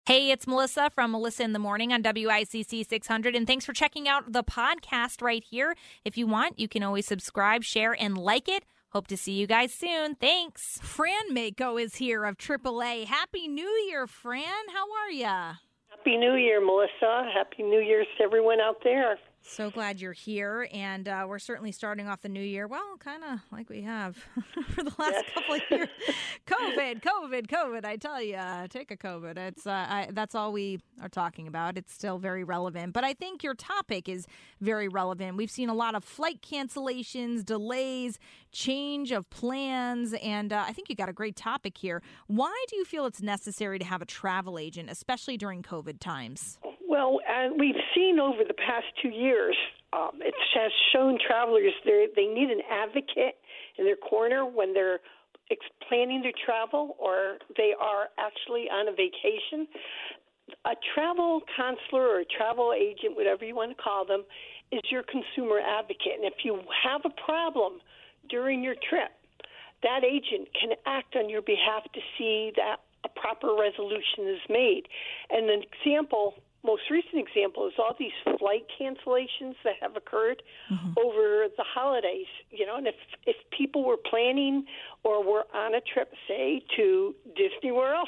Hey, it's Melissa from Melissa in the Morning on WICC 600, and thanks for checking out the podcast right here. If you want, you can always subscribe, share, and like it. Hope to see you guys soon. Thanks. Fran Mako is here of AAA. Happy New Year, Fran. How are ya? Happy New Year, Melissa. Happy New Year's to everyone out there. So glad you're here, and we're certainly starting off the new year, well, kind of like we have for the last couple of years. COVID, I tell you, take a COVID. It's that's all we are talking about. It's still very relevant, but I think your topic is very relevant. We've seen a lot of flight cancellations, delays, change of plans, and I think you got a great topic here. Why do you feel it's necessary to have a travel agent, especially during COVID times? Well, we've seen over the past 2 years, it has shown travelers they need an advocate in their corner when they're planning their travel or they are actually on a vacation. A travel counselor or a travel agent, whatever you want to call them, is your consumer advocate. And if you have a problem during your trip, that agent can act on your behalf to see that a proper resolution is made. And an example, most recent example, is all these flight cancellations that have occurred over the holidays. You know, and if people were planning or were on a trip, say, to Disney World,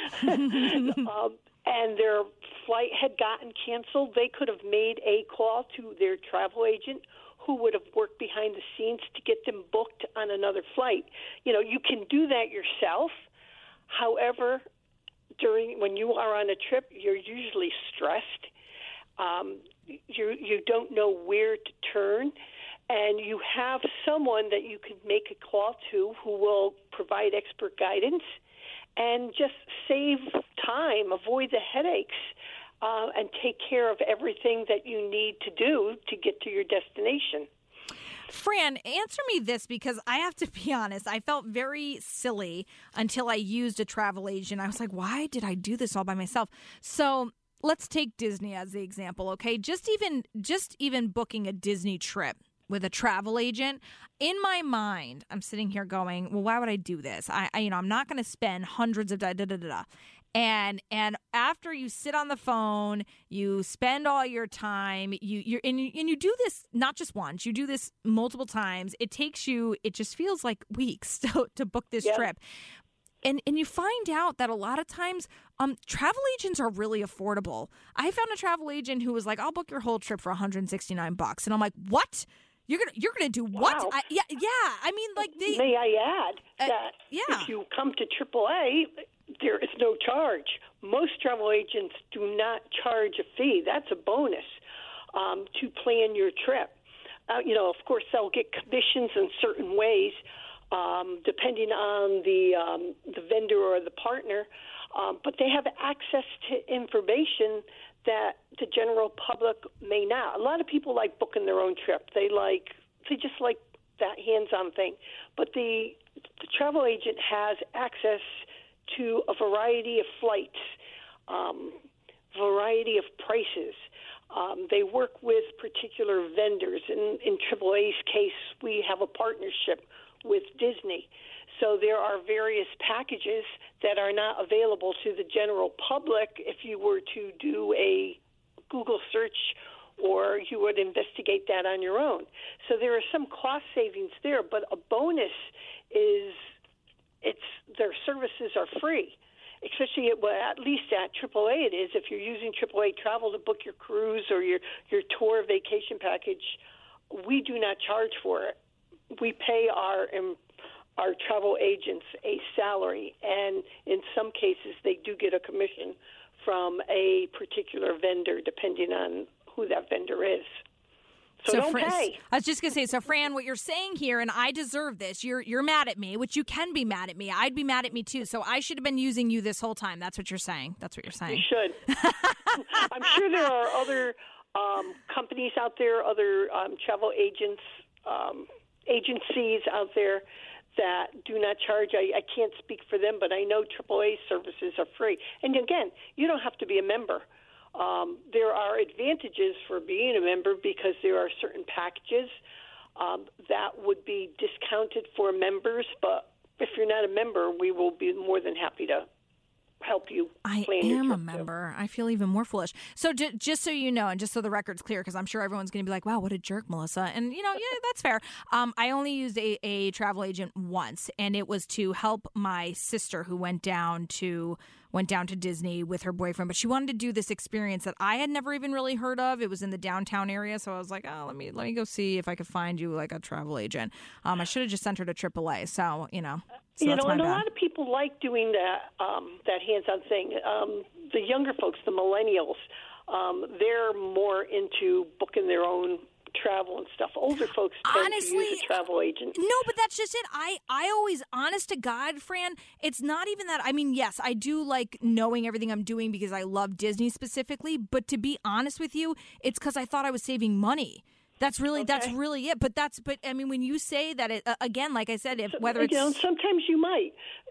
and their flight had gotten canceled, they could have made a call to their travel agent who would have worked behind the scenes to get them booked on another flight. You know, you can do that yourself. However, when you are on a trip, you're usually stressed. You don't know where to turn, and you have someone that you can make a call to who will provide expert guidance and just save time, avoid the headaches, and take care of everything that you need to do to get to your destination. Fran, answer me this, because I have to be honest, I felt very silly until I used a travel agent. I was like, why did I do this all by myself? So let's take Disney as the example, okay? Just even booking a Disney trip with a travel agent, in my mind, I'm sitting here going, well, why would I do this? I'm not going to spend hundreds of da-da-da-da-da. And after you sit on the phone, you spend all your time, you do this not just once, you do this multiple times. It just feels like weeks to book this trip. And you find out that a lot of times travel agents are really affordable. I found a travel agent who was like, I'll book your whole trip for $169. And I'm like, what? You're gonna do what? Wow. Yeah. I mean, like May I add that if you come to AAA, there is no charge. Most travel agents do not charge a fee. That's a bonus to plan your trip. Of course, they'll get commissions in certain ways, depending on the vendor or the partner, but they have access to information that the general public may not. A lot of people like booking their own trip. They just like that hands-on thing. But the travel agent has access to a variety of flights, variety of prices. They work with particular vendors. In AAA's case, we have a partnership with Disney. So there are various packages that are not available to the general public if you were to do a Google search or you would investigate that on your own. So there are some cost savings there, but a bonus is their services are free, especially at least at AAA it is. If you're using AAA Travel to book your cruise or your tour vacation package, we do not charge for it. We pay our travel agents a salary, and in some cases they do get a commission from a particular vendor depending on who that vendor is. So don't pay. I was just going to say, so Fran, what you're saying here, and I deserve this, you're mad at me, which you can be mad at me. I'd be mad at me too. So I should have been using you this whole time. That's what you're saying. You should. I'm sure there are other companies out there, other travel agents, agencies out there that do not charge. I can't speak for them, but I know AAA services are free. And again, you don't have to be a member. There are advantages for being a member because there are certain packages that would be discounted for members. But if you're not a member, we will be more than happy to help you I plan your am a trip, member. I feel even more foolish. So just so you know, and just so the record's clear, because I'm sure everyone's going to be like, wow, what a jerk, Melissa. And, yeah, that's fair. I only used a travel agent once, and it was to help my sister who went down to Disney with her boyfriend. But she wanted to do this experience that I had never even really heard of. It was in the downtown area. So I was like, oh, let me go see if I could find you like a travel agent. I should have just sent her to AAA. So, So and a lot of people like doing that hands-on thing. The younger folks, the millennials, they're more into booking their own travel and stuff. Older folks tend to use a travel agent. No, but that's just it. I always, honest to God, Fran, it's not even that. I mean, yes, I do like knowing everything I'm doing because I love Disney specifically. But to be honest with you, it's because I thought I was saving money. That's really it. But I mean, when you say that, it again, like I said, whether it's sometimes you might.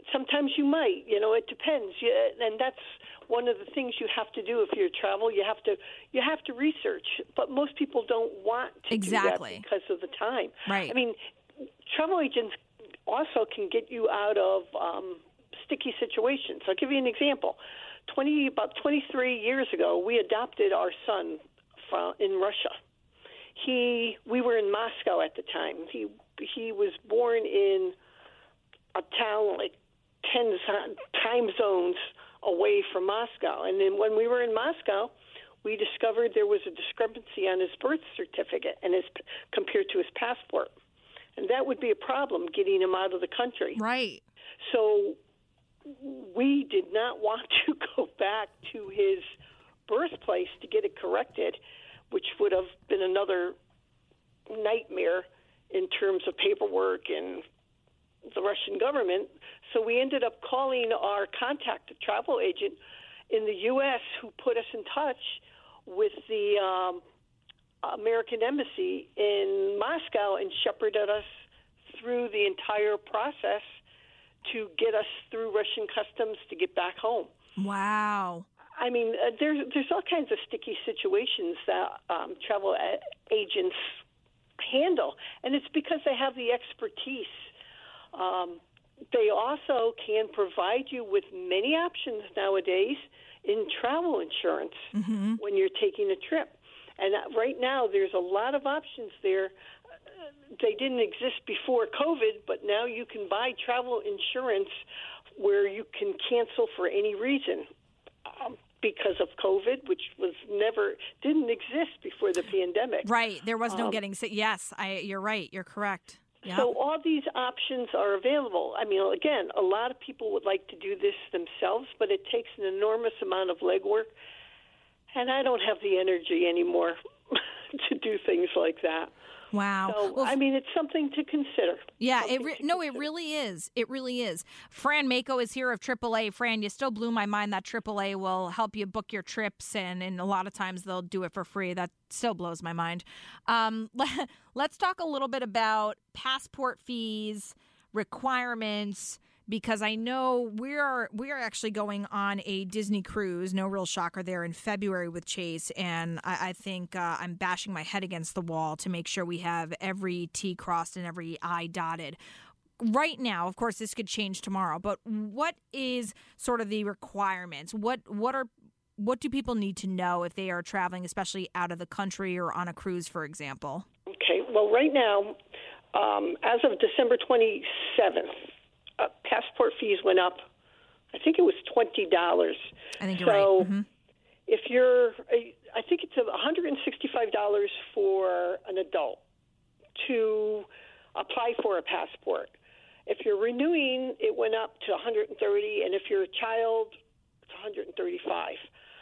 It depends. And that's one of the things you have to do if you travel. You have to research. But most people don't want to do that because of the time. Right. I mean, travel agents also can get you out of sticky situations. I'll give you an example. About 23 years ago, we adopted our son in Russia. We were in Moscow at the time. He was born in a town like 10 time zones away from Moscow. And then when we were in Moscow, we discovered there was a discrepancy on his birth certificate and compared to his passport. And that would be a problem getting him out of the country. Right. So we did not want to go back to his birthplace to get it corrected, which would have been another nightmare in terms of paperwork and the Russian government. So we ended up calling our contact, a travel agent in the U.S., who put us in touch with the American Embassy in Moscow and shepherded us through the entire process to get us through Russian customs to get back home. Wow. I mean, there's all kinds of sticky situations that travel agents handle, and it's because they have the expertise. They also can provide you with many options nowadays in travel insurance when you're taking a trip. And right now, there's a lot of options there. They didn't exist before COVID, but now you can buy travel insurance where you can cancel for any reason. Because of COVID, which didn't exist before the pandemic. Right. There was no getting sick. Yes, you're right. You're correct. Yep. So all these options are available. I mean, again, a lot of people would like to do this themselves, but it takes an enormous amount of legwork, and I don't have the energy anymore to do things like that. Wow. So, I mean, it's something to consider. Yeah, it really is. It really is. Fran Mako is here of AAA. Fran, you still blew my mind that AAA will help you book your trips, and a lot of times they'll do it for free. That still blows my mind. Let's talk a little bit about passport fees, requirements, because I know we are actually going on a Disney cruise, no real shocker there, in February with Chase, and I think I'm bashing my head against the wall to make sure we have every T crossed and every I dotted. Right now, of course, this could change tomorrow, but what is sort of the requirements? What do people need to know if they are traveling, especially out of the country or on a cruise, for example? Okay, well, right now, as of December 27th, passport fees went up. I think it was $20. I think you're right. Mm-hmm. If I think it's $165 for an adult to apply for a passport. If you're renewing, it went up to $130, and if you're a child, it's $135.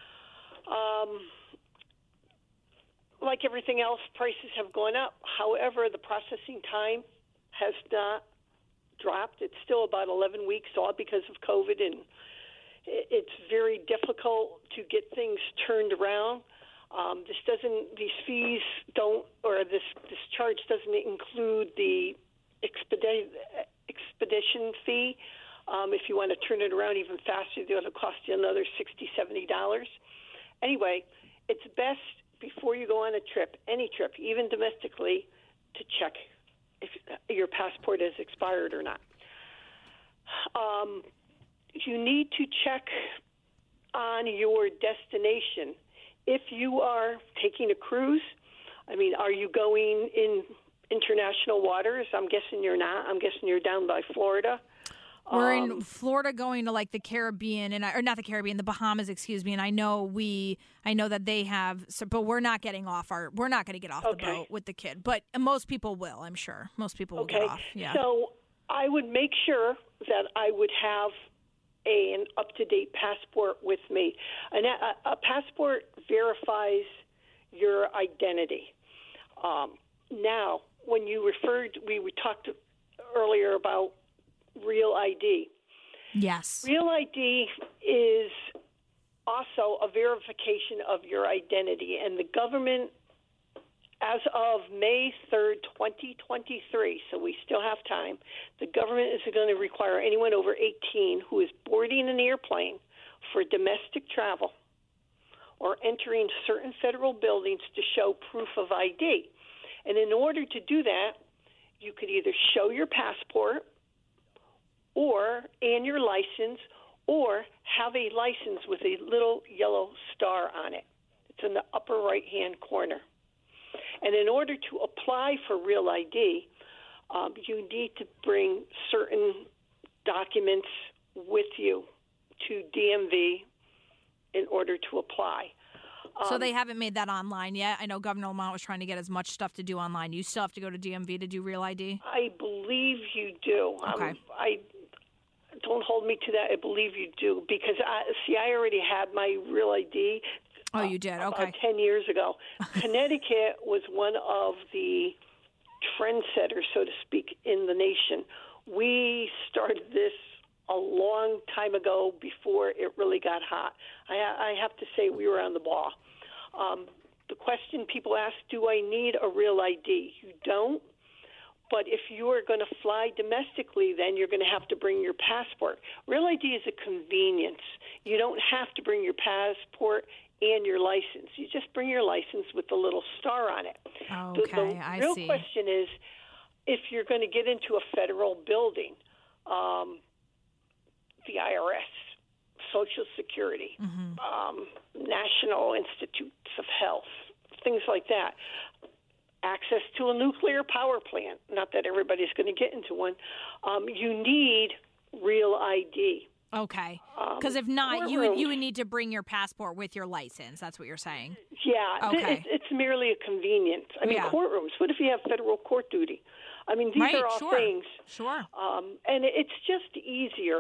Like everything else, prices have gone up. However, the processing time has not dropped. It's still about 11 weeks, all because of COVID, and it's very difficult to get things turned around. These fees don't, or this charge doesn't include the expedition fee. If you want to turn it around even faster, it'll cost you another $60, $70. Anyway, it's best before you go on a trip, any trip, even domestically, to check if your passport is expired or not. you need to check on your destination. If you are taking a cruise, I mean, are you going in international waters? I'm guessing you're not. I'm guessing you're down by Florida. We're in Florida going to like the Caribbean or not the Caribbean, the Bahamas, excuse me. And I know that they have, but we're not getting off we're not going to get off the boat with the kid. But most people will, I'm sure. Most people will get off. Yeah. So I would make sure that I would have an up-to-date passport with me. And a passport verifies your identity. Now, when you we talked earlier about Real ID. Yes. Real ID is also a verification of your identity, and the government, as of May 3rd, 2023, so we still have time, the government is going to require anyone over 18 who is boarding an airplane for domestic travel or entering certain federal buildings to show proof of ID. And in order to do that, you could either show your passport and your license, or have a license with a little yellow star on it. It's in the upper right-hand corner. And in order to apply for Real ID, you need to bring certain documents with you to DMV in order to apply. So they haven't made that online yet? I know Governor Lamont was trying to get as much stuff to do online. You still have to go to DMV to do Real ID? I believe you do. Okay. Don't hold me to that. I believe you do, because I already had my Real ID. Oh, you did? Okay. About 10 years ago. Connecticut was one of the trendsetters, so to speak, in the nation. We started this a long time ago before it really got hot. I have to say we were on the ball. The question people ask, do I need a Real ID? You don't. But if you are going to fly domestically, then you're going to have to bring your passport. Real ID is a convenience. You don't have to bring your passport and your license. You just bring your license with the little star on it. Okay, the real question is, if you're going to get into a federal building, the IRS, Social Security, National Institutes of Health, things like that, access to a nuclear power plant, not that everybody's going to get into one, you need Real ID. Okay. Because if not, you would need to bring your passport with your license. That's what you're saying. Yeah. Okay. It's merely a convenience. I mean, courtrooms. What if you have federal court duty? I mean, these are all things. Sure. And it's just easier.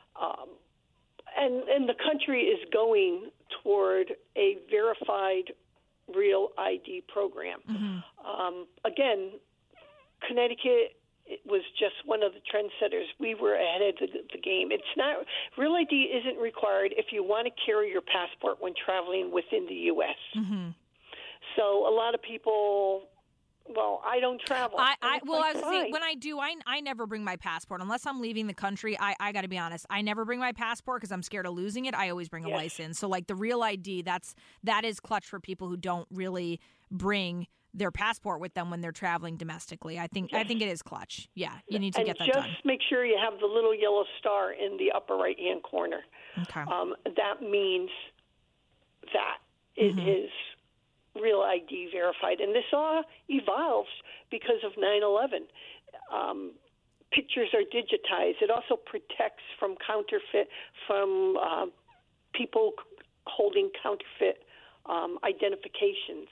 And the country is going toward a verified Real ID program. Again, Connecticut was just one of the trendsetters. We were ahead of the game. It's not Real ID isn't required if you want to carry your passport when traveling within the U.S. So a lot of people. Well, I don't travel. I was saying, when I do, I never bring my passport unless I'm leaving the country. I got to be honest, I never bring my passport because I'm scared of losing it. I always bring a license. So like the Real ID, that is clutch for people who don't really bring their passport with them when they're traveling domestically. I think it is clutch. Yeah, you need to get that done. Just make sure you have the little yellow star in the upper right hand corner. Okay. That means that it is Real ID verified. And this all evolves because of 9/11. Pictures are digitized. It also protects from counterfeit, from people holding counterfeit identifications.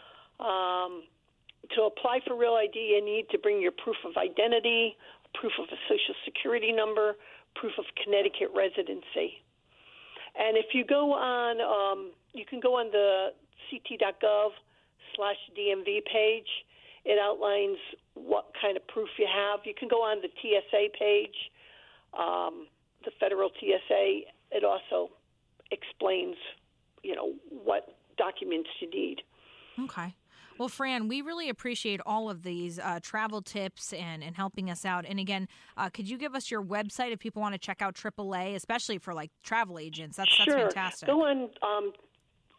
To apply for Real ID, you need to bring your proof of identity, proof of a Social Security number, proof of Connecticut residency. And if you go on, you can go on the ct.gov/DMV page. It outlines what kind of proof you have. You can go on the TSA page, the federal TSA. It also explains, what documents you need. Okay. Well, Fran, we really appreciate all of these travel tips and helping us out. And again, could you give us your website if people want to check out AAA, especially for like travel agents? That's fantastic. Go on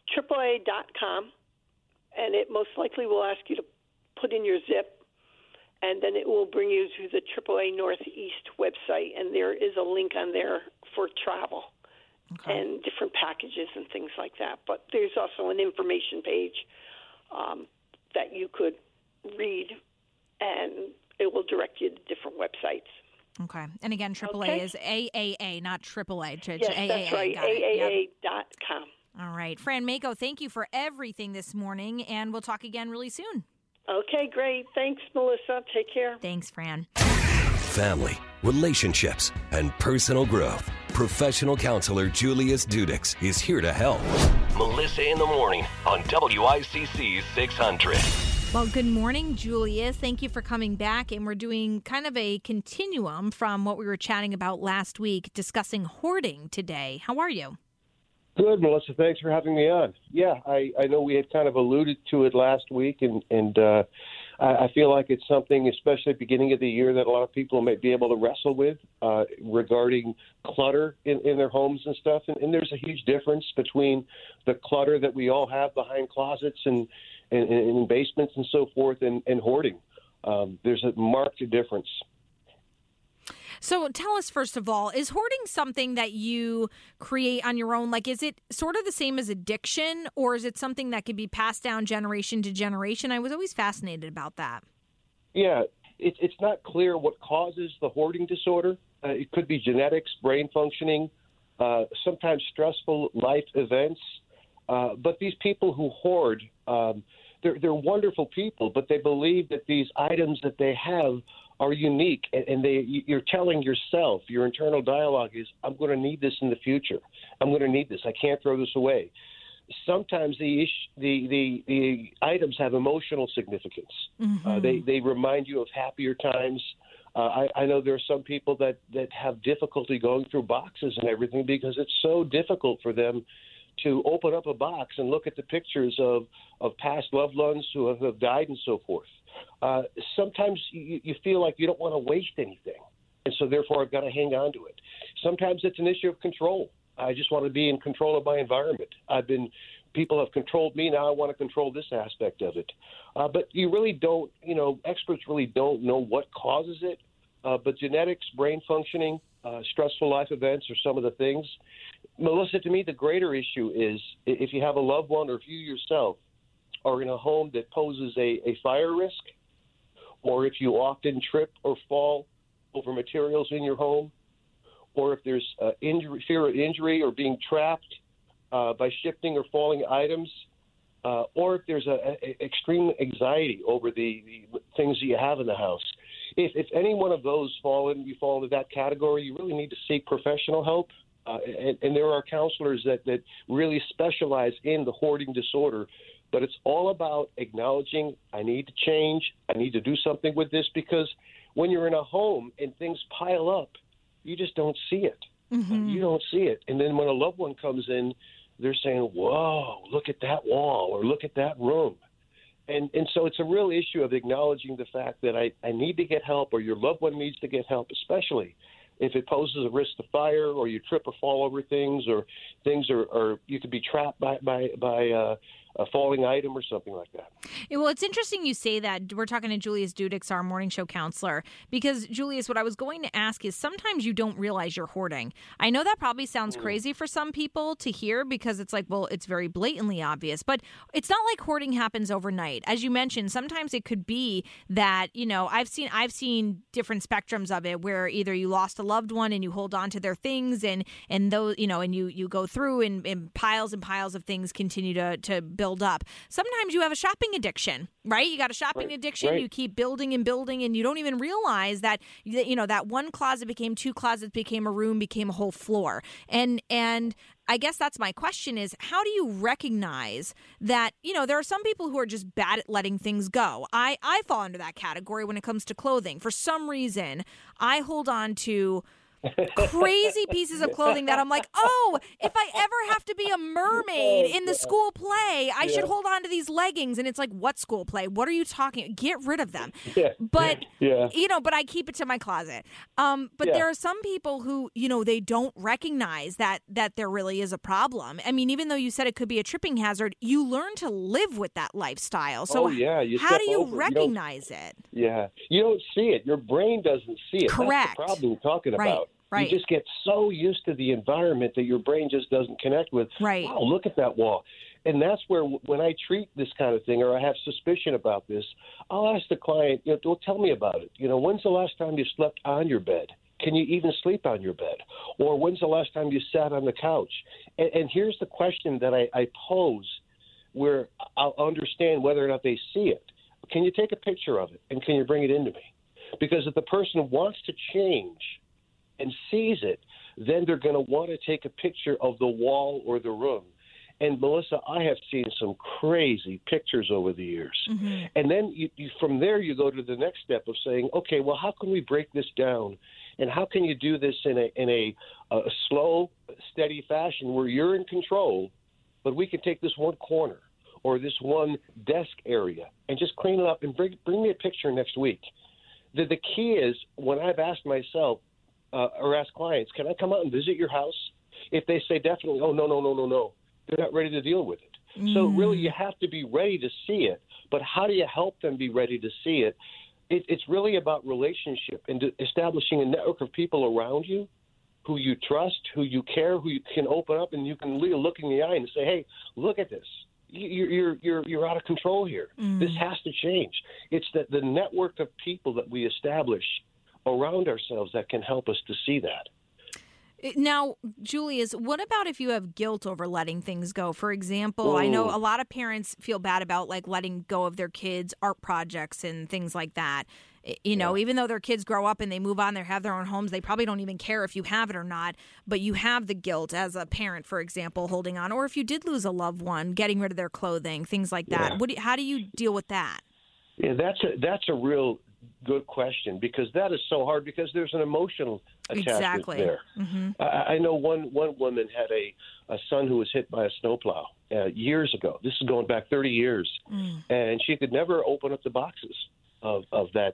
AAA.com, and it most likely will ask you to put in your zip, and then it will bring you to the AAA Northeast website, and there is a link on there for travel and different packages and things like that. But there's also an information page that you could read, and it will direct you to different websites. Okay. And again, AAA is AAA, not AAA. Yes, AAA. that's right, AAA.com. All right. Fran Mako, thank you for everything this morning, and we'll talk again really soon. Okay, great. Thanks, Melissa. Take care. Thanks, Fran. Family, relationships, and personal growth. Professional counselor Julius Dudix is here to help. Melissa in the Morning on WICC 600. Well, good morning, Julius. Thank you for coming back. And we're doing kind of a continuum from what we were chatting about last week, discussing hoarding today. How are you? Good, Melissa. Thanks for having me on. Yeah, I know we had kind of alluded to it last week, and I feel like it's something, especially at the beginning of the year, that a lot of people might be able to wrestle with regarding clutter in their homes and stuff. And there's a huge difference between the clutter that we all have behind closets and in basements and so forth and hoarding. There's a marked difference. So tell us, first of all, is hoarding something that you create on your own? Like, is it sort of the same as addiction, or is it something that could be passed down generation to generation? I was always fascinated about that. Yeah, it's not clear what causes the hoarding disorder. It could be genetics, brain functioning, sometimes stressful life events. But these people who hoard, they're wonderful people, but they believe that these items that they have are unique, and you're telling yourself, your internal dialogue is, I'm going to need this in the future. I'm going to need this. I can't throw this away. Sometimes the items have emotional significance. Mm-hmm. They remind you of happier times. I know there are some people that have difficulty going through boxes and everything because it's so difficult for them to open up a box and look at the pictures of past loved ones who have died and so forth. Sometimes you feel like you don't want to waste anything, and so therefore I've got to hang on to it. Sometimes it's an issue of control. I just want to be in control of my environment. People have controlled me, now I want to control this aspect of it. But you really don't, experts really don't know what causes it, but genetics, brain functioning, stressful life events are some of the things. Melissa, to me, the greater issue is if you have a loved one or if you yourself are in a home that poses a fire risk, or if you often trip or fall over materials in your home, or if there's fear of injury or being trapped by shifting or falling items, or if there's extreme anxiety over the things that you have in the house. If any one of those you fall into that category, you really need to seek professional help. And there are counselors that really specialize in the hoarding disorder. But it's all about acknowledging, I need to change, I need to do something with this, because when you're in a home and things pile up, you just don't see it. Mm-hmm. You don't see it. And then when a loved one comes in, they're saying, whoa, look at that wall or look at that room. And so it's a real issue of acknowledging the fact that I need to get help, or your loved one needs to get help, especially if it poses a risk to fire, or you trip or fall over things, or things are you could be trapped by a falling item or something like that. Well, it's interesting you say that. We're talking to Julius Dudix, our morning show counselor, because, Julius, what I was going to ask is sometimes you don't realize you're hoarding. I know that probably sounds crazy for some people to hear because it's like, well, it's very blatantly obvious, but it's not like hoarding happens overnight. As you mentioned, sometimes it could be that, I've seen different spectrums of it where either you lost a loved one and you hold on to their things and those, and you go through and piles and piles of things continue to build up. Sometimes you have a shopping addiction, right? You got a shopping addiction. Right. You keep building and building, and you don't even realize that that one closet became two closets, became a room, became a whole floor. And I guess that's my question is, how do you recognize that, there are some people who are just bad at letting things go. I fall into that category when it comes to clothing. For some reason, I hold on to crazy pieces of clothing that I'm like, oh, if I ever have to be a mermaid in the school play, I should hold on to these leggings. And it's like, what school play? What are you talking? Get rid of them. But, but I keep it to my closet. But there are some people who, they don't recognize that there really is a problem. I mean, even though you said it could be a tripping hazard, you learn to live with that lifestyle. So how do you recognize it? Yeah. You don't see it. Your brain doesn't see it. Correct. That's the problem you're talking about. Right. You just get so used to the environment that your brain just doesn't connect with, wow, look at that wall. And that's where when I treat this kind of thing or I have suspicion about this, I'll ask the client, well, tell me about it. When's the last time you slept on your bed? Can you even sleep on your bed? Or when's the last time you sat on the couch? And here's the question that I pose where I'll understand whether or not they see it. Can you take a picture of it, and can you bring it into me? Because if the person wants to change and sees it, then they're going to want to take a picture of the wall or the room. And, Melissa, I have seen some crazy pictures over the years. Mm-hmm. And then from there you go to the next step of saying, okay, well, how can we break this down? And how can you do this in a slow, steady fashion where you're in control, but we can take this one corner or this one desk area and just clean it up and bring me a picture next week. The key is when I've asked myself or asked clients, can I come out and visit your house? If they say definitely, oh, no, they're not ready to deal with it. Mm. So really you have to be ready to see it. But how do you help them be ready to see it? It's really about relationship and establishing a network of people around you who you trust, who you care, who you can open up and you can look in the eye and say, hey, look at this. You're out of control here. Mm. This has to change. It's the network of people that we establish around ourselves that can help us to see that. Now, Julius, what about if you have guilt over letting things go? For example, I know a lot of parents feel bad about letting go of their kids' art projects and things like that. Even though their kids grow up and they move on, they have their own homes, they probably don't even care if you have it or not. But you have the guilt as a parent, for example, holding on. Or if you did lose a loved one, getting rid of their clothing, things like that. Yeah. How do you deal with that? Yeah, that's a real good question because that is so hard because there's an emotional attachment there. Mm-hmm. I know one woman had a son who was hit by a snowplow years ago. This is going back 30 years, and she could never open up the boxes of that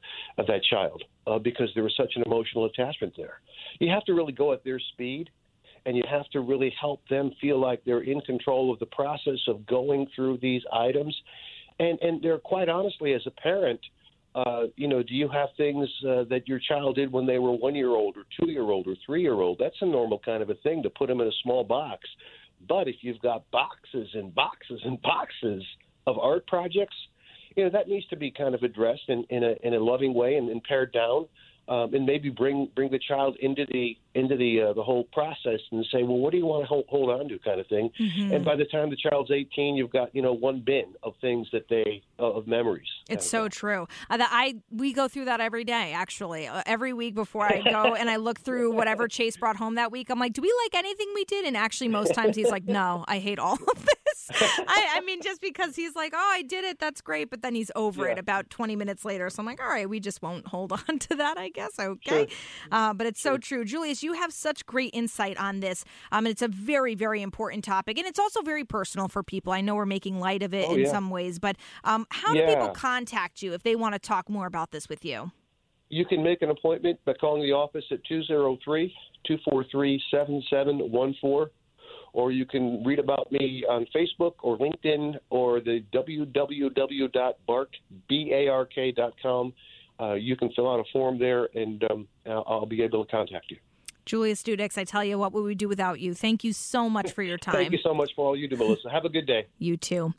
child because there was such an emotional attachment there. You have to really go at their speed, and you have to really help them feel like they're in control of the process of going through these items. And they're quite honestly, as a parent, do you have things that your child did when they were 1-year-old or 2-year-old or 3-year-old? That's a normal kind of a thing to put them in a small box. But if you've got boxes and boxes and boxes of art projects, that needs to be kind of addressed in a loving way and pared down, and maybe bring the child into the whole process and say, well, what do you want to hold on to, kind of thing. Mm-hmm. And by the time the child's 18, you've got one bin of things of memories. It's so true. We go through that every day, actually. Every week before I go and I look through whatever Chase brought home that week, I'm like, do we like anything we did? And actually, most times he's like, no, I hate all of this. I mean, just because he's like, oh, I did it, that's great. But then he's over it about 20 minutes later. So I'm like, all right, we just won't hold on to that, I guess. Okay. Sure. But it's so true. Julius, you have such great insight on this. And it's a very, very important topic. And it's also very personal for people. I know we're making light of it in some ways. But how do people contact you if they want to talk more about this with you? You can make an appointment by calling the office at 203-243-7714. Or you can read about me on Facebook or LinkedIn or the www.bark.com. You can fill out a form there, and I'll be able to contact you. Julius Dudix, I tell you, what would we do without you? Thank you so much for your time. Thank you so much for all you do, Melissa. Have a good day. You too.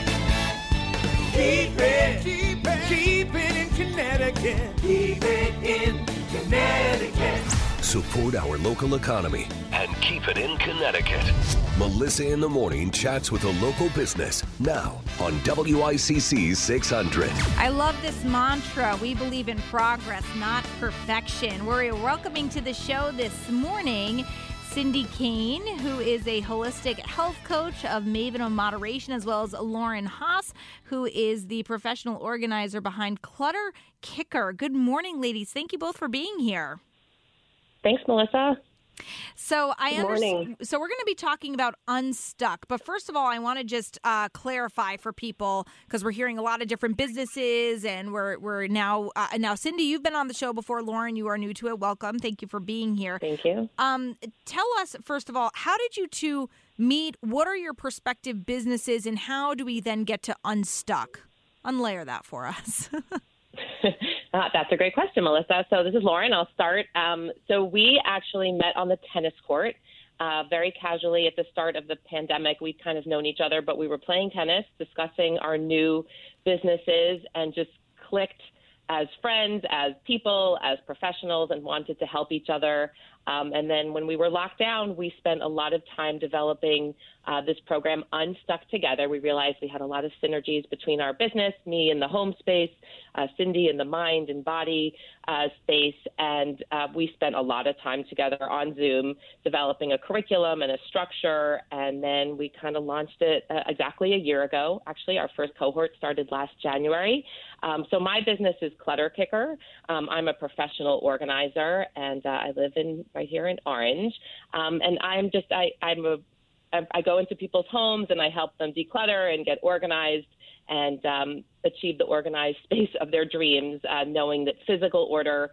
Keep it in Connecticut. Keep it in Connecticut. Support our local economy and keep it in Connecticut. Melissa in the Morning chats with a local business now on WICC 600. I love this mantra. We believe in progress, not perfection. We're welcoming to the show this morning Cindy Kane, who is a holistic health coach of Maven of Moderation, as well as Lauren Haas, who is the professional organizer behind Clutter Kicker. Good morning, ladies. Thank you both for being here. Thanks, Melissa. So Good morning. So we're going to be talking about Unstuck. But first of all, I want to just clarify for people, because we're hearing a lot of different businesses, and we're now Cindy, you've been on the show before. Lauren, you are new to it. Welcome. Thank you for being here. Thank you. Tell us, first of all, how did you two meet? What are your prospective businesses, and how do we then get to Unstuck? Unlayer that for us. That's a great question, Melissa. So this is Lauren. I'll start. So we actually met on the tennis court very casually at the start of the pandemic. We'd kind of known each other, but we were playing tennis, discussing our new businesses, and just clicked as friends, as people, as professionals, and wanted to help each other. And then when we were locked down, we spent a lot of time developing this program, Unstuck Together. We realized we had a lot of synergies between our business, me in the home space, Cindy in the mind and body space. And we spent a lot of time together on Zoom developing a curriculum and a structure. And then we kind of launched it exactly a year ago. Actually, our first cohort started last January. So my business is Clutter Kicker. I'm a professional organizer, and I live right here in Orange. And I go into people's homes and I help them declutter and get organized and achieve the organized space of their dreams, knowing that physical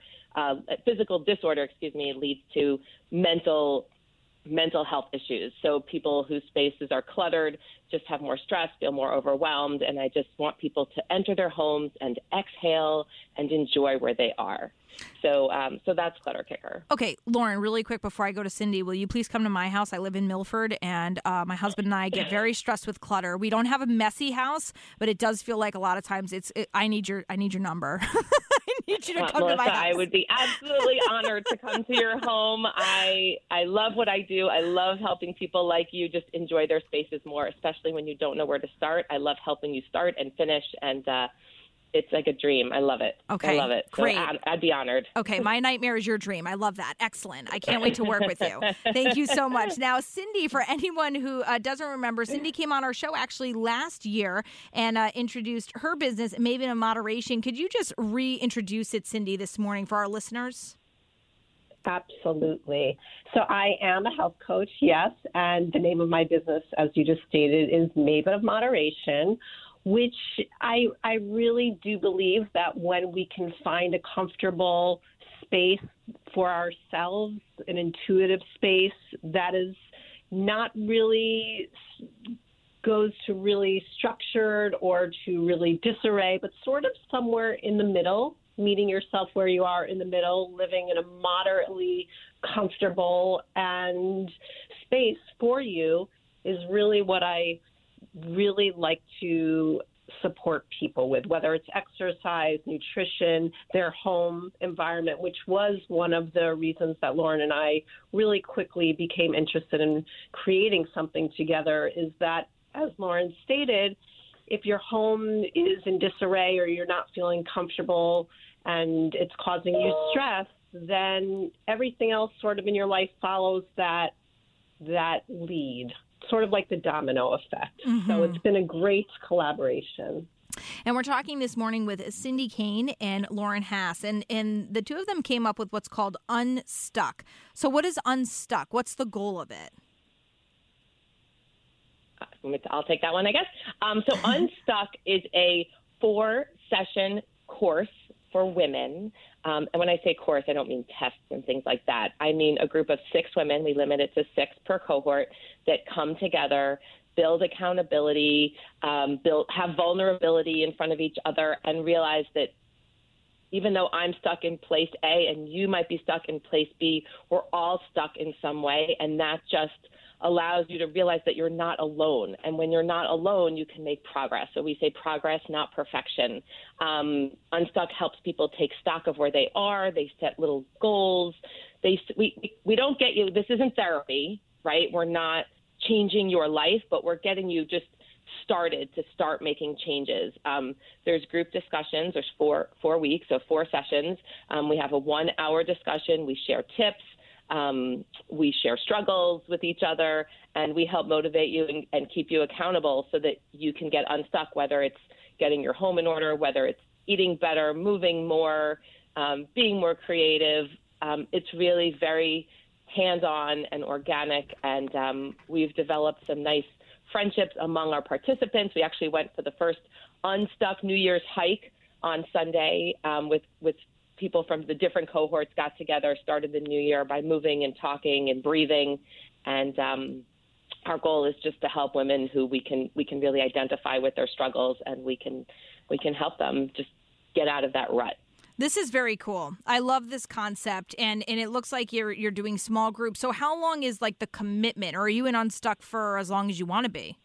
disorder, leads to mental health issues. So people whose spaces are cluttered just have more stress, feel more overwhelmed, and I just want people to enter their homes and exhale and enjoy where they are. So that's Clutter Kicker. Okay, Lauren, really quick before I go to Cindy, will you please come to my house? I live in Milford, and my husband and I get very stressed with clutter. We don't have a messy house, but it does feel like a lot of times I need your number. I need you to come Melissa, to my house. I would be absolutely honored to come to your home. I love what I do. I love helping people like you just enjoy their spaces more, especially when you don't know where to start. I love helping you start and finish, and it's like a dream. I love it. Okay, I love it. Great. So I'd be honored. Okay, my nightmare is your dream. I love that. Excellent. I can't wait to work with you. Thank you so much. Now, Cindy, for anyone who doesn't remember, Cindy came on our show actually last year and introduced her business, Maven of Moderation. Could you just reintroduce it, Cindy, this morning for our listeners? Absolutely. So I am a health coach, yes, and the name of my business, as you just stated, is Maven of Moderation, which I really do believe that when we can find a comfortable space for ourselves, an intuitive space that is not really goes to really structured or to really disarray, but sort of somewhere in the middle, meeting yourself where you are in the middle, living in a moderately comfortable and space for you is really what I really like to support people with, whether it's exercise, nutrition, their home environment, which was one of the reasons that Lauren and I really quickly became interested in creating something together, is that, as Lauren stated, if your home is in disarray or you're not feeling comfortable and it's causing you stress, then everything else sort of in your life follows that lead, sort of like the domino effect. Mm-hmm. So it's been a great collaboration. And we're talking this morning with Cindy Kane and Lauren Hass, and the two of them came up with what's called Unstuck. So what is Unstuck? What's the goal of it? I'll take that one, I guess. So Unstuck is a 4-session course for women. And when I say course, I don't mean tests and things like that. I mean a group of 6 women. We limit it to 6 per cohort that come together, build accountability, have vulnerability in front of each other, and realize that even though I'm stuck in place A and you might be stuck in place B, we're all stuck in some way, and that just allows you to realize that you're not alone. And when you're not alone, you can make progress. So we say progress, not perfection. Unstuck helps people take stock of where they are. They set little goals. We don't get you. This isn't therapy, right? We're not changing your life, but we're getting you just started to start making changes. There's group discussions. There's 4 weeks, so 4 sessions. We have a 1-hour discussion. We share tips. We share struggles with each other, and we help motivate you and keep you accountable so that you can get unstuck, whether it's getting your home in order, whether it's eating better, moving more, being more creative, It's really very hands-on and organic, and we've developed some nice friendships among our participants. We actually went for the first Unstuck New Year's hike on Sunday with people from the different cohorts, got together, started the new year by moving and talking and breathing, and our goal is just to help women who we can really identify with their struggles, and we can help them just get out of that rut. This is very cool. I love this concept, and it looks like you're doing small groups. So how long is like the commitment, or are you in Unstuck for as long as you want to be?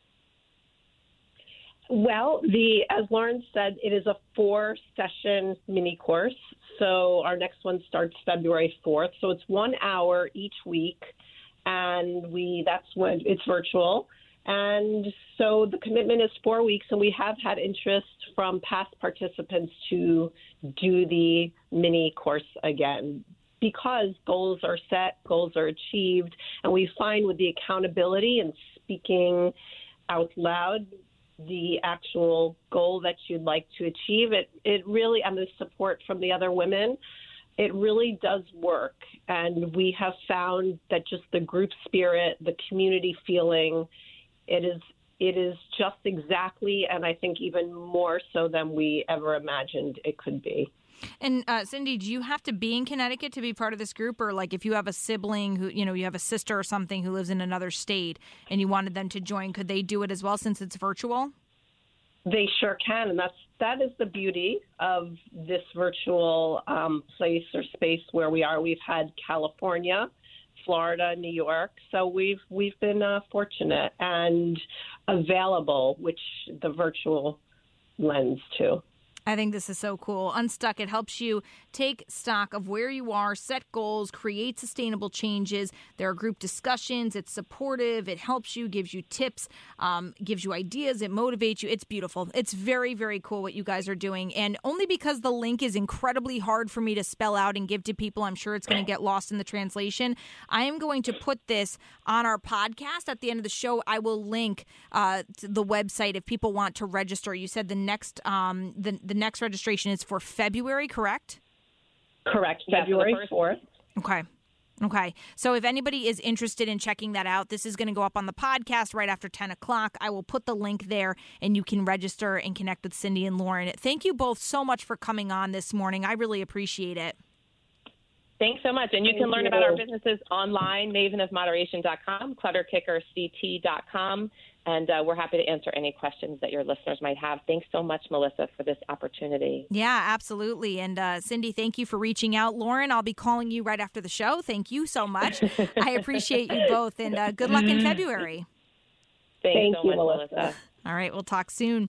Well, as Lauren said, it is a 4-session mini course. So our next one starts February 4th. So it's 1 hour each week, and that's when it's virtual. And so the commitment is 4 weeks, and we have had interest from past participants to do the mini course again because goals are set, goals are achieved, and we find with the accountability and speaking out loud the actual goal that you'd like to achieve, it really, and the support from the other women, it really does work. And we have found that just the group spirit, the community feeling, it is just exactly, and I think even more so than we ever imagined it could be. And Cindy, do you have to be in Connecticut to be part of this group? Or like if you have a sibling who, you have a sister or something who lives in another state and you wanted them to join, could they do it as well since it's virtual? They sure can. And that is the beauty of this virtual place or space where we are. We've had California, Florida, New York. So we've been fortunate and available, which the virtual lends to. I think this is so cool. Unstuck, it helps you take stock of where you are, set goals, create sustainable changes. There are group discussions. It's supportive. It helps you, gives you tips, gives you ideas. It motivates you. It's beautiful. It's very, very cool what you guys are doing. And only because the link is incredibly hard for me to spell out and give to people, I'm sure it's going to get lost in the translation. I am going to put this on our podcast. At the end of the show, I will link to the website if people want to register. You said the next the next registration is for February, correct? Correct. February 4th. Okay. So if anybody is interested in checking that out, this is going to go up on the podcast right after 10 o'clock. I will put the link there, and you can register and connect with Cindy and Lauren. Thank you both so much for coming on this morning. I really appreciate it. Thanks so much. And you can learn about our businesses online, mavenofmoderation.com, clutterkickerct.com. And we're happy to answer any questions that your listeners might have. Thanks so much, Melissa, for this opportunity. Yeah, absolutely. And Cindy, thank you for reaching out. Lauren, I'll be calling you right after the show. Thank you so much. I appreciate you both. And good luck in February. Thanks so much, Melissa. All right, we'll talk soon.